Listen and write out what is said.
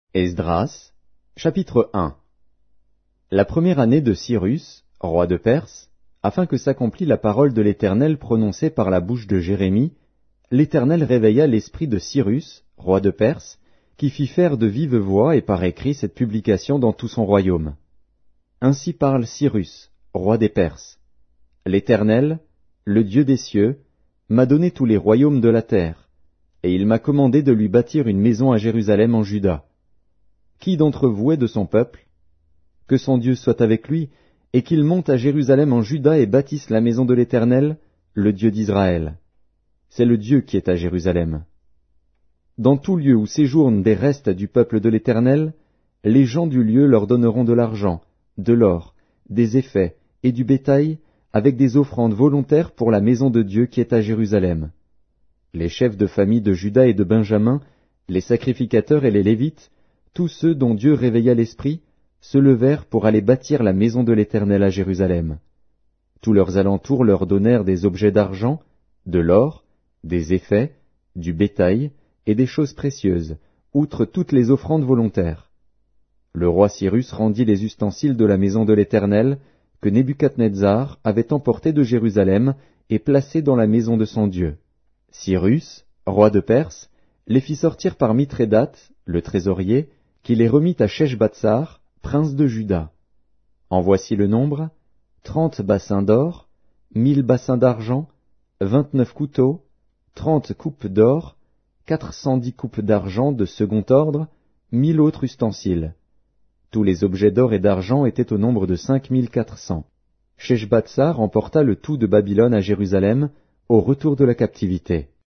Esdras, chapitre 1. La première année de Cyrus, roi de Perse, afin que s'accomplît la parole de l'Éternel prononcée par la bouche de Jérémie, l'Éternel réveilla l'esprit de Cyrus, roi de Perse, qui fit faire de vive voix et par écrit cette publication dans tout son royaume. Ainsi parle Cyrus, roi des Perses. L'Éternel, le Dieu des cieux, m'a donné tous les royaumes de la terre, et il m'a commandé de lui bâtir une maison à Jérusalem en Juda. Qui d'entre vous est de son peuple? Que son Dieu soit avec lui, et qu'il monte à Jérusalem en Juda et bâtisse la maison de l'Éternel, le Dieu d'Israël. C'est le Dieu qui est à Jérusalem. Dans tout lieu où séjournent des restes du peuple de l'Éternel, les gens du lieu leur donneront de l'argent, de l'or, des effets et du bétail, avec des offrandes volontaires pour la maison de Dieu qui est à Jérusalem. Les chefs de famille de Juda et de Benjamin, les sacrificateurs et les Lévites, tous ceux dont Dieu réveilla l'esprit, se levèrent pour aller bâtir la maison de l'Éternel à Jérusalem. Tous leurs alentours leur donnèrent des objets d'argent, de l'or, des effets, du bétail et des choses précieuses, outre toutes les offrandes volontaires. Le roi Cyrus rendit les ustensiles de la maison de l'Éternel que Nebuchadnezzar avait emportés de Jérusalem et placés dans la maison de son Dieu. Cyrus, roi de Perse, les fit sortir par Mithrédate, le trésorier, qui les remit à Sheshbatsar, prince de Juda. En voici le nombre: 30 bassins d'or, 1000 bassins d'argent, 29 couteaux, 30 coupes d'or, 410 coupes d'argent de second ordre, 1000 autres ustensiles. Tous les objets d'or et d'argent étaient au nombre de 5400. Sheshbatsar emporta le tout de Babylone à Jérusalem au retour de la captivité.